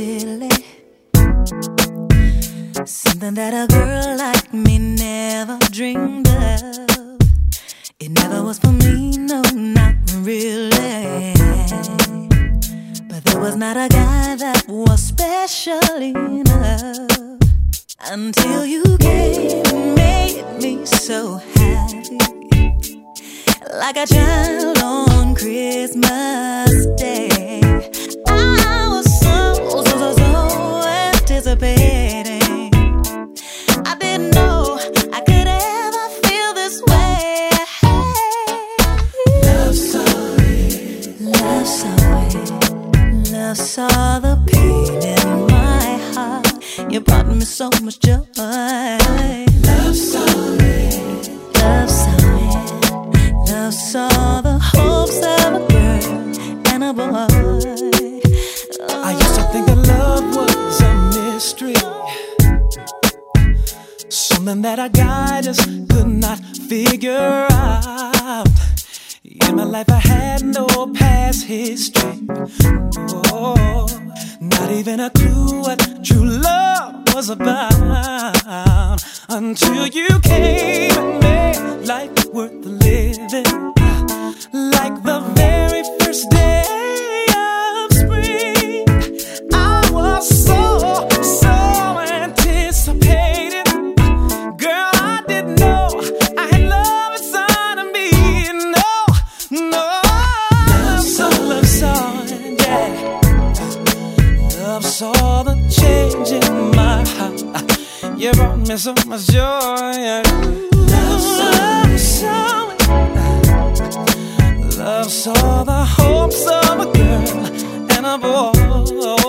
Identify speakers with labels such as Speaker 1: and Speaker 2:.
Speaker 1: silly. Something that a girl like me never dreamed of. It never was for me, no, not really. But there was not a guy that was special enough until you came and made me so happy, like a child on Christmas Day. I was so anticipating. I didn't know I could ever feel this way. Love saw it, love saw it, love saw the pain in my heart. You brought me so much joy. Love saw it, love saw it, love saw the hopes of a girl and a boy.
Speaker 2: I used to think that love was a mystery, something that a guy just could not figure out. In my life I had no past history, oh, not even a clue what true love was about, until you came and made life worth living, like the very first day of spring. I was so anticipated. Girl, I didn't know I had love inside of me. No. Love saw it, yeah. Love saw the change in my heart. You brought me so much joy, yeah. Love saw it. Love saw the hopes of a girl and a boy.